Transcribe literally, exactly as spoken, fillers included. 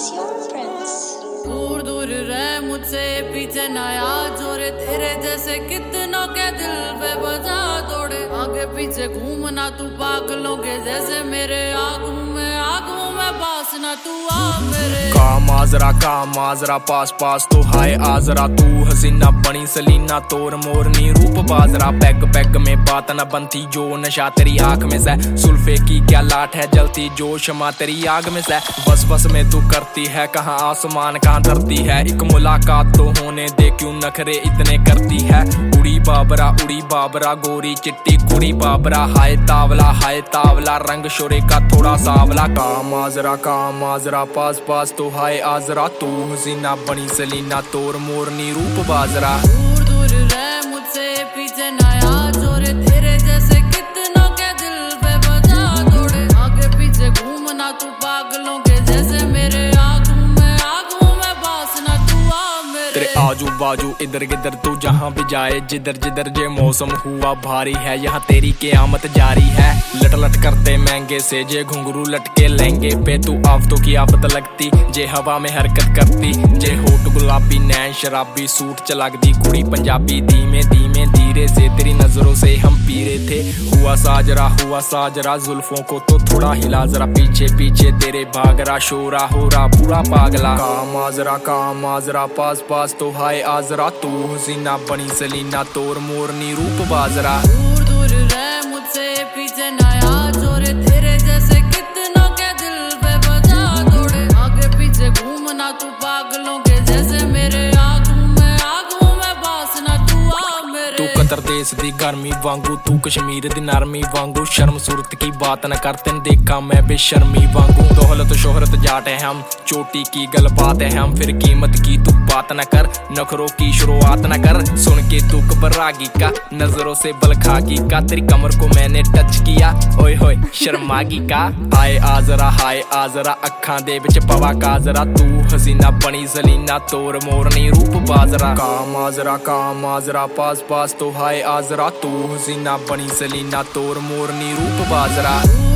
It's your prince. दूर दूर रह मुझसे पीछे नया जोरे तेरे जैसे कितनों के दिल पे बजा तोड़े आगे पीछे घूमना तू पागलों के जैसे मेरे आगू में आगू में पास ना तू आ मेरे का माजरा का माजरा पास पास तो हाय आजरा तू हसीना बनी सलीना तोर मोरनी रूप बाजरा पैग पैग में बात न बनती जो नशा तेरी आंख में से सुल्फे की क्या लाट है जलती जो शमा तेरी आग में से बस बस में तू करती है कहाँ आसमान कहाँ धरती है एक मुलाकात तो होने दे क्यों नखरे इतने करती है उड़ी बाबरा उड़ी बाबरा गोरी चिट्टी कुड़ी बाबरा हाय तावला हाय तावला रंग शोरे का थोड़ा सावला का माजरा का माजरा पास पास तो हाय आजरा तू हसीना बनी सलीना तोर मोरनी रूप बाजरा दूर दूर रह मुझसे पीछे नया जोरे तेरे जैसे कितनों के दिल पे बजा तोड़े आगे पीछे घूमना तू पागलों के जैसे मेरे आगू में आगू में पास ना तू आ मेरे तेरे आजू बाजू इधर गिधर तू जहाँ भी जाए जिधर जिधर जे मौसम हुआ भारी है यहाँ तेरी क़यामत जारी है लट लट करते महंगे से जे घुंघरू लटके लहंगे पे तू आफतों की आफत लगती जे हवा में हरकत करती जे होठ गुलाबी नैन शराबी सूट चलागदी कुड़ी पंजाबी धीमे धीमे धीरे से तेरी नजरों से हम पीरे थे हुआ साजरा हुआ साजरा जुल्फों को तो थोड़ा हिला जरा पीछे पीछे तेरे भागरा शोरा हो रहा पूरा पागला का माजरा का माजरा पास पास तो हाय आजरा तू हसीना बनी सलीना तोर मोरनी रूप बाजरा दूर दूर रह मुझसे पीछे नया जोरे तेरे जैसे कितनों के दिल पे बजा तोड़े आगे पीछे घूमना तू पागलों के जैसे मेरे आगू में आगू में पास ना तू आ मेरे तू कतर देश दी गर्मी वांगू तू कश्मीर दी नरमी वांगू शर्म सूरत की बात न करते देखा मैं बेशर्मी वांगू दौलत शोहरत जाट है हम चोटी की गल बात है हम फिर कीमत की तू बात न कर नखरों की शुरुआत न कर सुन के तू घबरागी का नजरों से बलखागी का तेरी कमर को मैंने टच किया ओए होए शर्मागी का हाय आजरा हाय आजरा अखा दे विच पवा काजरा तू हसीना बनी सलीना तोर मोरनी रूप बाजरा का माजरा का माजरा पास पास तो हाय आजरा तू हसीना बनी सलीना तोर मोरनी रूप बाजरा।